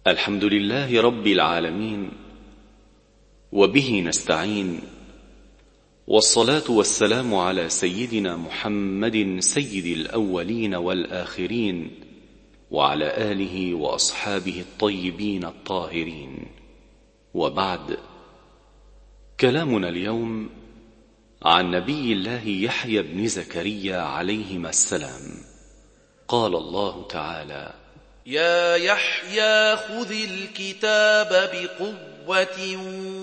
الحمد لله رب العالمين، وبه نستعين، والصلاة والسلام على سيدنا محمد سيد الأولين والآخرين، وعلى آله وأصحابه الطيبين الطاهرين. وبعد، كلامنا اليوم عن نبي الله يحيى بن زكريا عليهما السلام. قال الله تعالى: يا يحيى خذ الكتاب بقوة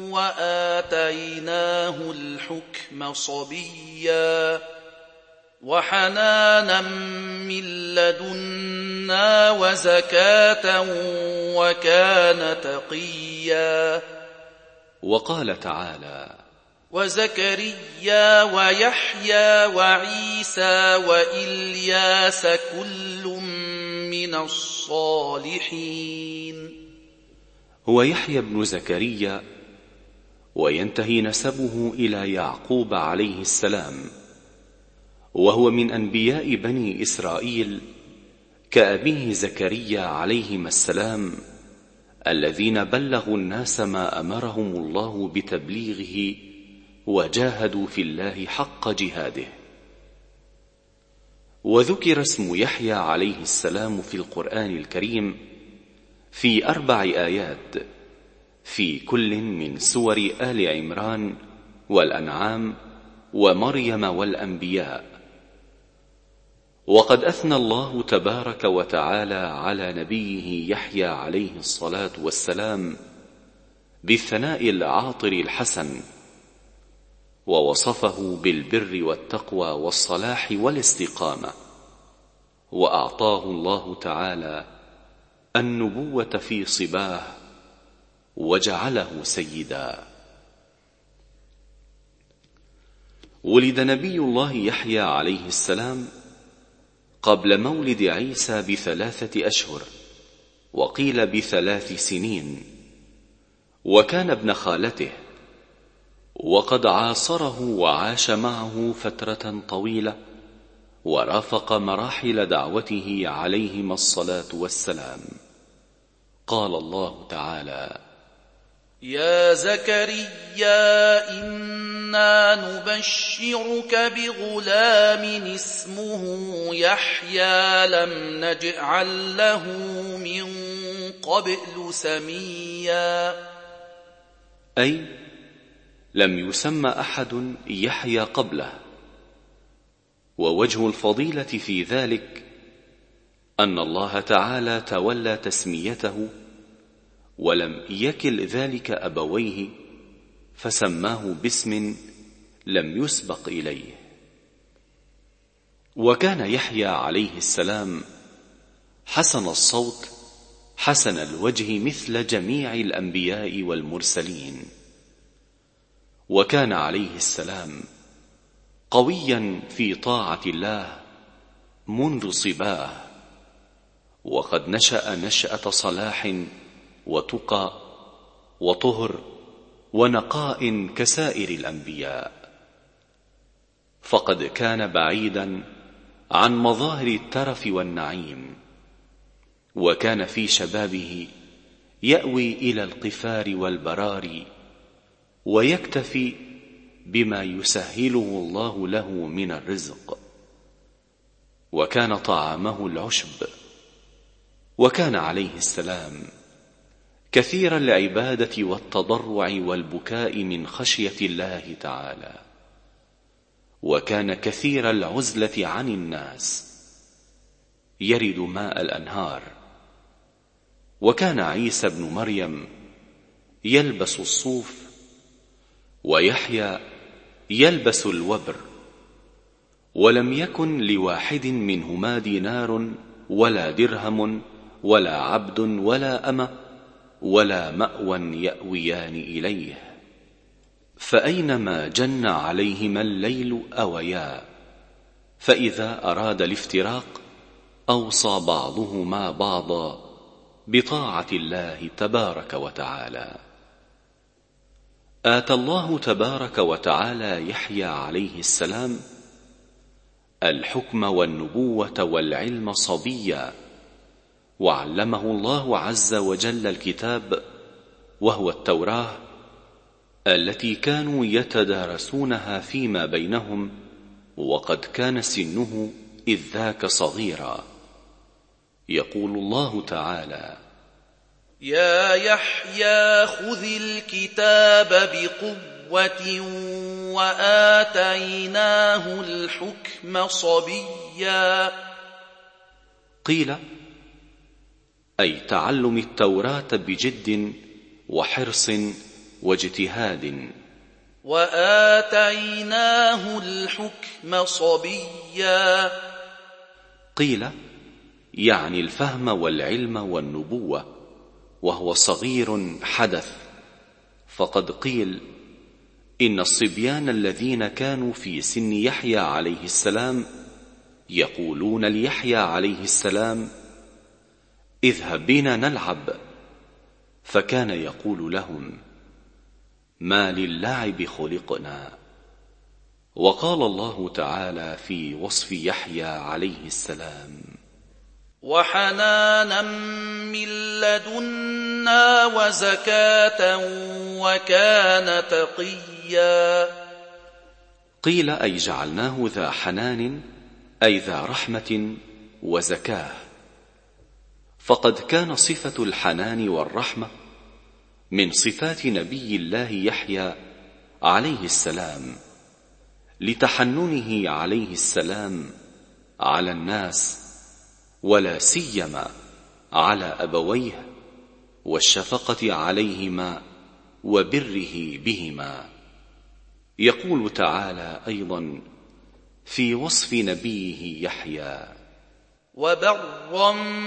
وآتيناه الحكم صبيا وحنانا من لدنا وزكاة وكان تقيا. وقال تعالى: وزكريا ويحيى وعيسى وإلياس كل من الصالحين. هو يحيى بن زكريا، وينتهي نسبه إلى يعقوب عليه السلام، وهو من أنبياء بني إسرائيل كأبيه زكريا عليهما السلام، الذين بلغوا الناس ما أمرهم الله بتبليغه وجاهدوا في الله حق جهاده. وذكر اسم يحيى عليه السلام في القرآن الكريم في 4 آيات في كل من سور آل عمران والأنعام ومريم والأنبياء. وقد أثنى الله تبارك وتعالى على نبيه يحيى عليه الصلاة والسلام بالثناء العاطر الحسن، ووصفه بالبر والتقوى والصلاح والاستقامة، وأعطاه الله تعالى النبوة في صباه وجعله سيدا. ولد نبي الله يحيى عليه السلام قبل مولد عيسى ب3 أشهر، وقيل ب3 سنين، وكان ابن خالته، وقد عاصره وعاش معه فترة طويلة، ورافق مراحل دعوته عليهما الصلاة والسلام. قال الله تعالى: يا زكريا إنا نبشرك بغلام اسمه يحيى لم نجعل له من قبل سميا. أي لم يسمى أحد يحيى قبله. ووجه الفضيلة في ذلك أن الله تعالى تولى تسميته، ولم يكل ذلك أبويه، فسماه باسم لم يسبق إليه. وكان يحيى عليه السلام حسن الصوت حسن الوجه مثل جميع الأنبياء والمرسلين. وكان عليه السلام قويا في طاعة الله منذ صباه، وقد نشأ نشأة صلاح وتقى وطهر ونقاء كسائر الأنبياء، فقد كان بعيدا عن مظاهر الترف والنعيم، وكان في شبابه يأوي إلى القفار والبرار، ويكتفي بما يسهله الله له من الرزق، وكان طعامه العشب. وكان عليه السلام كثير العبادة والتضرع والبكاء من خشية الله تعالى، وكان كثير العزلة عن الناس، يرد ماء الأنهار. وكان عيسى بن مريم يلبس الصوف، ويحيى يلبس الوبر، ولم يكن لواحد منهما دينار ولا درهم ولا عبد ولا أمة ولا مأوى يأويان إليه، فأينما جن عليهما الليل أويا، فإذا أراد الافتراق أوصى بعضهما بعضا بطاعة الله تبارك وتعالى. آتى الله تبارك وتعالى يحيى عليه السلام الحكم والنبوة والعلم صبيا، وعلمه الله عز وجل الكتاب وهو التوراة التي كانوا يتدارسونها فيما بينهم، وقد كان سنه إذ ذاك صغيرا. يقول الله تعالى: يا يحيى خذ الكتاب بقوة وآتيناه الحكم صبيا. قيل: أي تعلم التوراة بجد وحرص واجتهاد. وآتيناه الحكم صبيا. قيل: يعني الفهم والعلم والنبوة وهو صغير حدث. فقد قيل إن الصبيان الذين كانوا في سن يحيى عليه السلام يقولون ليحيى عليه السلام: اذهب بنا نلعب، فكان يقول لهم: ما للعب خلقنا. وقال الله تعالى في وصف يحيى عليه السلام: وحنانا من لدنا وزكاة وكان تقيا. قيل: أي جعلناه ذا حنان، أي ذا رحمة وزكاة. فقد كان صفة الحنان والرحمة من صفات نبي الله يحيى عليه السلام، لتحننه عليه السلام على الناس، ولا سيما على أبويه، والشفقة عليهما وبره بهما. يقول تعالى أيضا في وصف نبيه يحيى: وبرا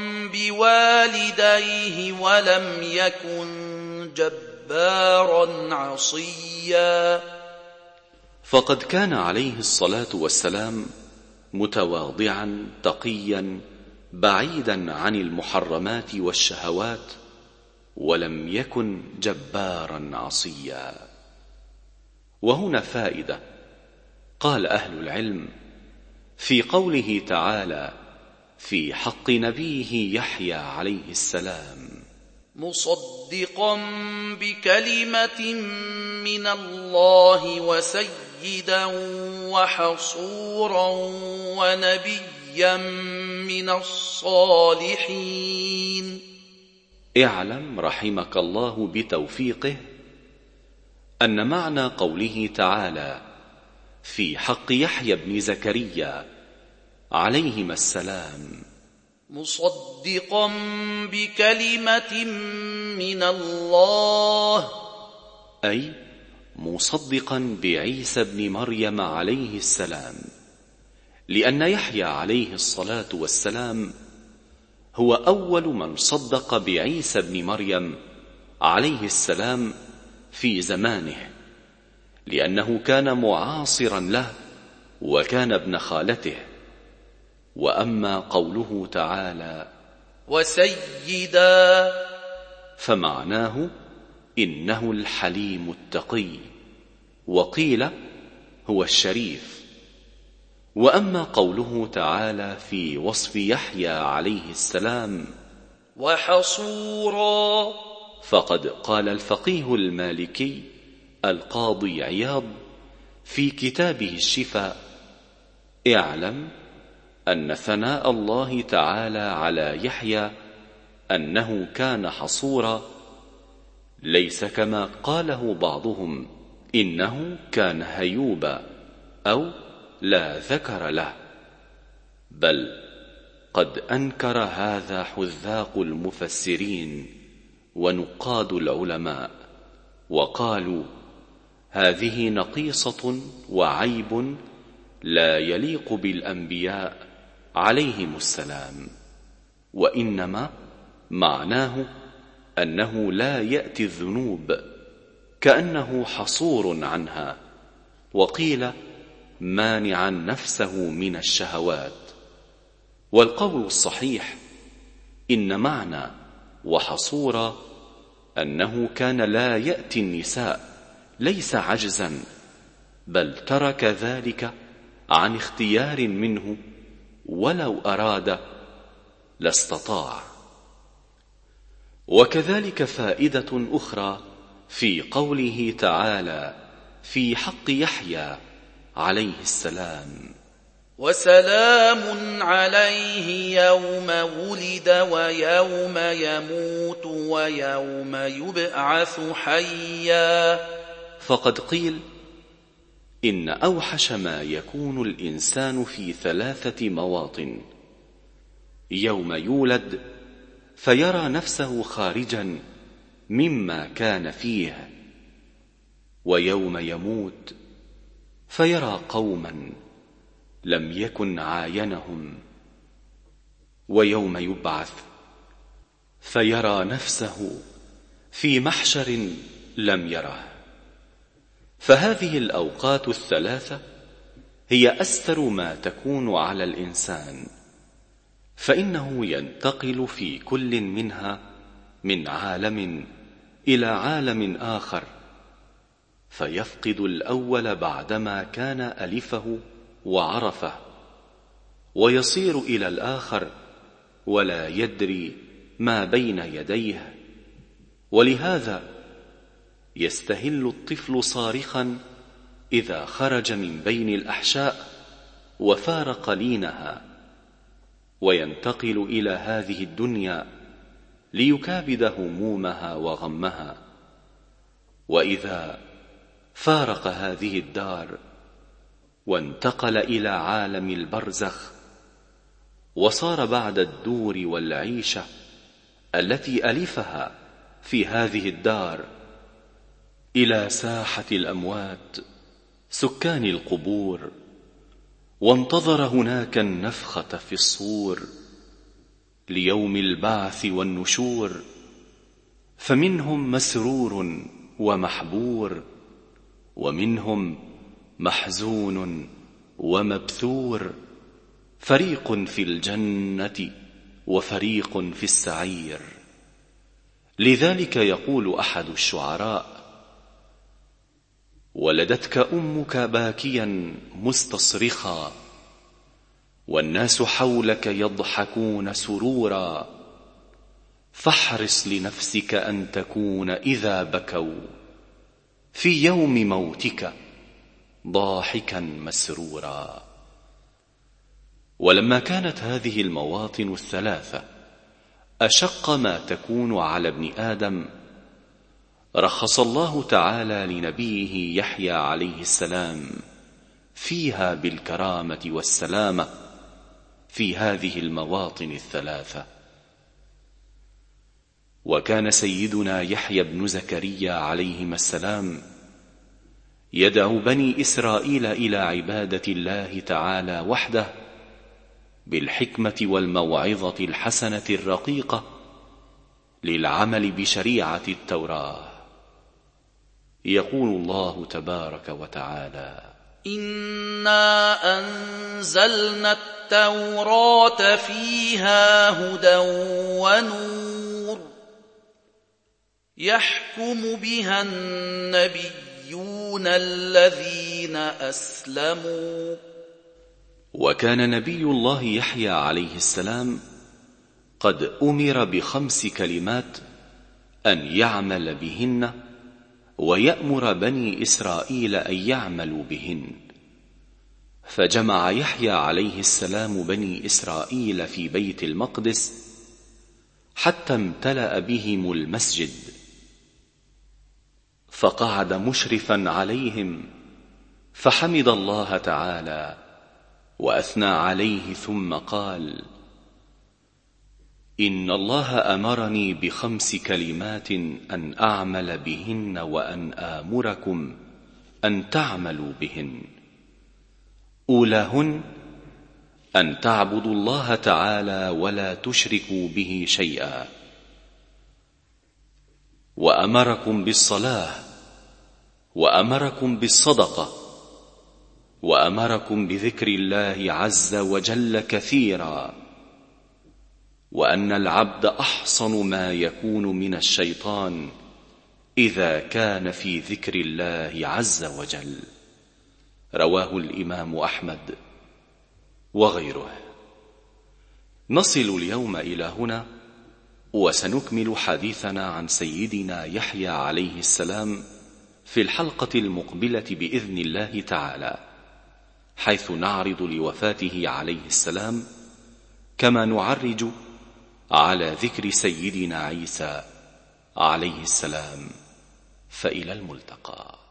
بوالديه ولم يكن جبارا عصيا. فقد كان عليه الصلاة والسلام متواضعا تقيا بعيدا عن المحرمات والشهوات، ولم يكن جبارا عصيا. وهنا فائدة. قال أهل العلم في قوله تعالى في حق نبيه يحيى عليه السلام: مصدقا بكلمة من الله وسيدا وحصورا ونبيا من الصالحين. اعلم رحمك الله بتوفيقه أن معنى قوله تعالى في حق يحيى بن زكريا عليهما السلام: مصدقا بكلمة من الله، أي مصدقا بعيسى بن مريم عليه السلام، لأن يحيى عليه الصلاة والسلام هو أول من صدق بعيسى بن مريم عليه السلام في زمانه، لأنه كان معاصرا له وكان ابن خالته. وأما قوله تعالى وسيدا، فمعناه إنه الحليم التقي، وقيل هو الشريف. وأما قوله تعالى في وصف يحيى عليه السلام وحصورا، فقد قال الفقيه المالكي القاضي عياض في كتابه الشفاء: اعلم أن ثناء الله تعالى على يحيى أنه كان حصورا ليس كما قاله بعضهم إنه كان هيوبا أو لا ذكر له، بل قد أنكر هذا حذاق المفسرين ونقاد العلماء، وقالوا هذه نقيصة وعيب لا يليق بالأنبياء عليهم السلام، وإنما معناه أنه لا يأتي الذنوب، كأنه حصور عنها، وقيل مانعا نفسه من الشهوات. والقول الصحيح إن معنى وحصورا أنه كان لا يأتي النساء، ليس عجزا، بل ترك ذلك عن اختيار منه، ولو أراد لاستطاع. وكذلك فائدة أخرى في قوله تعالى في حق يحيى عليه السلام: وسلام عليه يوم ولد ويوم يموت ويوم يبعث حيا. فقد قيل إن أوحش ما يكون الإنسان في 3 مواطن: يوم يولد فيرى نفسه خارجا مما كان فيه، ويوم يموت فيرى قوما لم يكن عاينهم، ويوم يبعث فيرى نفسه في محشر لم يره. فهذه الأوقات ال3 هي أستر ما تكون على الإنسان، فإنه ينتقل في كل منها من عالم إلى عالم آخر، فيفقد الأول بعدما كان ألفه وعرفه، ويصير إلى الآخر ولا يدري ما بين يديه. ولهذا يستهل الطفل صارخا إذا خرج من بين الأحشاء وفارق لينها، وينتقل إلى هذه الدنيا ليكابد همومها وغمها. وإذا فارق هذه الدار وانتقل إلى عالم البرزخ، وصار بعد الدور والعيشة التي ألفها في هذه الدار إلى ساحة الأموات سكان القبور، وانتظر هناك النفخة في الصور ليوم البعث والنشور. فمنهم مسرور ومحبور، ومنهم محزون ومبثور، فريق في الجنة وفريق في السعير. لذلك يقول أحد الشعراء: ولدتك أمك باكيا مستصرخا، والناس حولك يضحكون سرورا، فاحرص لنفسك أن تكون إذا بكوا في يوم موتك ضاحكا مسرورا. ولما كانت هذه المواطن ال3 أشق ما تكون على ابن آدم، رخص الله تعالى لنبيه يحيى عليه السلام فيها بالكرامة والسلامة في هذه المواطن ال3. وكان سيدنا يحيى بن زكريا عليهما السلام يدعو بني إسرائيل إلى عبادة الله تعالى وحده بالحكمة والموعظة الحسنة الرقيقة للعمل بشريعة التوراة. يقول الله تبارك وتعالى: إنا أنزلنا التوراة فيها هدى ونور يحكم بها النبيون الذين أسلموا. وكان نبي الله يحيى عليه السلام قد أمر ب5 كلمات أن يعمل بهن، ويأمر بني إسرائيل أن يعملوا بهن. فجمع يحيى عليه السلام بني إسرائيل في بيت المقدس حتى امتلأ بهم المسجد، فقعد مشرفا عليهم فحمد الله تعالى وأثنى عليه، ثم قال: إن الله أمرني ب5 كلمات أن أعمل بهن وأن آمركم أن تعملوا بهن. أولاهن أن تعبدوا الله تعالى ولا تشركوا به شيئا، وأمركم بالصلاة، وأمركم بالصدقة، وأمركم بذكر الله عز وجل كثيرا، وأن العبد أحصن ما يكون من الشيطان إذا كان في ذكر الله عز وجل. رواه الإمام أحمد وغيره. نصل اليوم إلى هنا، وسنكمل حديثنا عن سيدنا يحيى عليه السلام في الحلقة المقبلة بإذن الله تعالى، حيث نعرض لوفاته عليه السلام كما نعرج على ذكر سيدنا عيسى عليه السلام. فإلى الملتقى.